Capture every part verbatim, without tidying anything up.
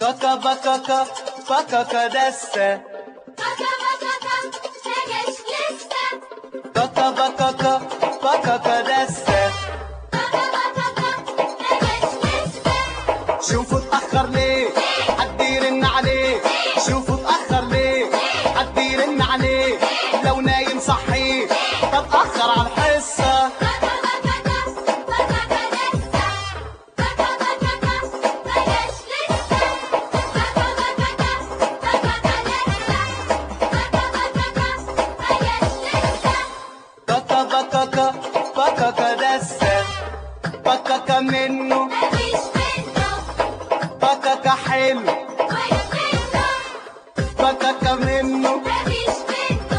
Baka baka baka kadesse. Baka baka tegeş liste. Baka baka baka kadesse. Baka baka tegeş liste. شوفوا اتأخر ليه حد يرن عليه. شوفوا اتأخر ليه حد يرن عليه. لو نايم صحيه طب اتأخر على الحصة. Baka baka baka kadesse. Baka baka tegeş liste. Baka baka baka kadesse. Baka baka tegeş liste. بكا بكا بكا كدسة. بكا منه مفيش منه بكا حلو. كويس منه. بكا منه مفيش منه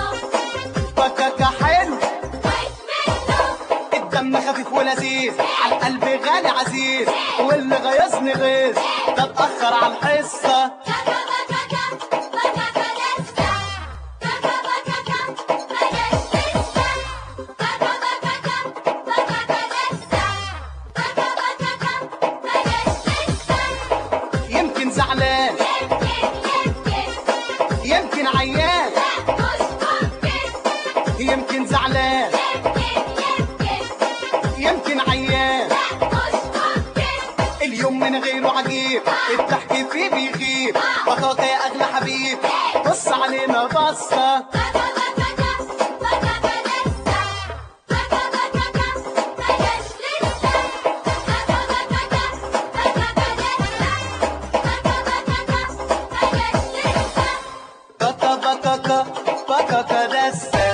بكا حلو. كويس منه. الدم خفيف ولذيذ على القلب غالي عزيز. واللي غيظني غيظ ده اتأخر على الحصة. Baka baka baka kadesse. Baka baka tegeş liste. Baka baka baka kadesse. Baka baka tegeş liste. يمكن زعلان Yemkin yemkin. يمكن عيان. Mش mümkün. يمكن زعلان Yemkin yemkin. يمكن عيان. Mş mümkün. اليوم من غيره عجيب الضحك فيه بيغيب. بكاكا يا اغلى حبيب بص علينا بصه. Baka baka baka kadesse. Baka baka tegeş liste. Baka baka baka kadesse. Baka baka tegeş liste. بكا بكا بكا كدسة.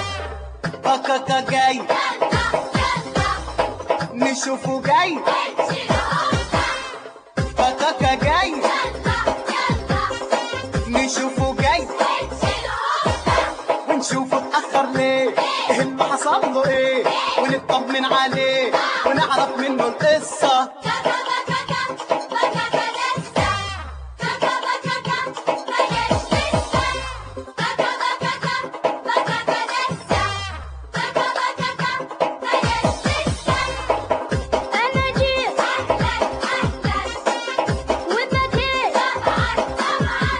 بكاكا جاي يلا يلا نشوفه جاي. نشيل عقدة. بكاكا جاي يلا يلا نشوفه جاي. نشيل عقدة. ونشوفه اتأخر ليه ايه اللي حصل له ايه. ونطمن عليه ونعرف منه القصة. Baka baka baka kadesse. Baka baka tegeş liste. Baka baka baka kadesse. Baka baka tegeş liste. أنا جيت أهلا أهلا وأنت جيت طبعا طبعا.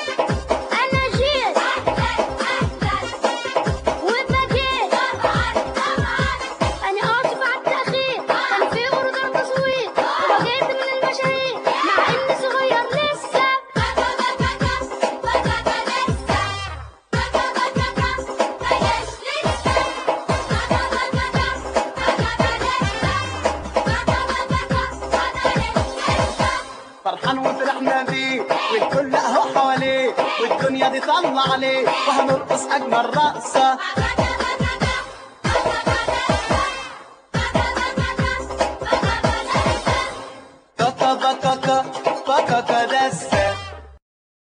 أنا جيت أهلا أهلا وأنت جيت طبعا طبعا. أنا آسف على التأخير كان في عروض التصوير وبغيت من المشاهير مع إني صغير لسه. بكا بكا بكا كدسة. بكا بكا tegeş liste. بكا بكا بكا كدسة. بكا بكا لسه. فرحان وفرحنا بيه والكل اهو حواليه. والدنيا دي طلع عليه وهنرقص اجمل رقصة. بكا بكا بكا كدسة. بكا بكا بكا كدسة. بكا بكا بكا كدسة.